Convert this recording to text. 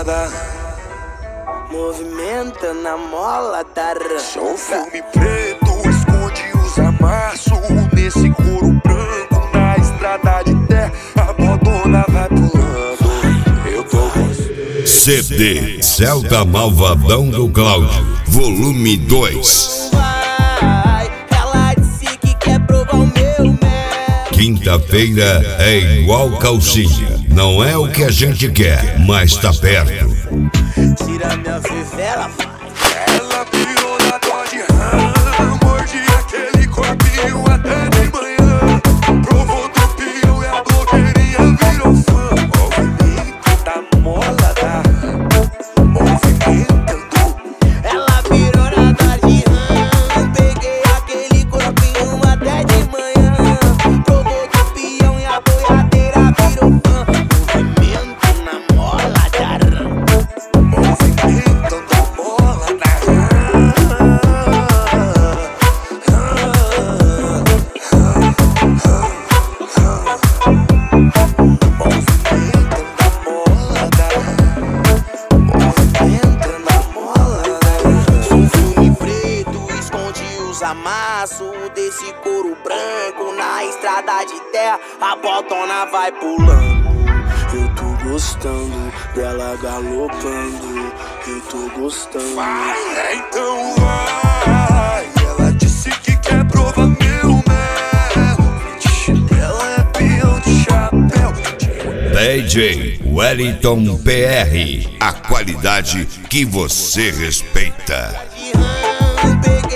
molada, movimentando a mola da sou filme preto, esconde os amassos. Nesse couro branco, na estrada de terra, a bodona vai pulando. Eu tô gostando. CD Celta Malvadão do Cláudio, volume 2. Ela disse que quer provar o meu mel. Quinta-feira é igual calcinha. Não é o que a gente quer, mas tá perto. Tira minha fivela, vai. Ela pirou na Dodge Ram, morde aquele corpinho até de manhã. Provou do pio e a blogueirinha virou fã. Movimento da molada, movimentando. Ela virou na Dodge Ram, peguei aquele corpinho até de manhã. Provou do peão e a boiadeira virou fã. Movimento na mola da Ram. Movimentando a mola da Um filme preto esconde os amassos desse couro branco na estrada de terra, a botona vai pulando. Eu tô gostando dela galopando, eu tô gostando. vai, então vai. Ela disse que quer provar meu mel. Ela é peão de chapéu. DJ Wellington PR, a qualidade que você respeita. Peguei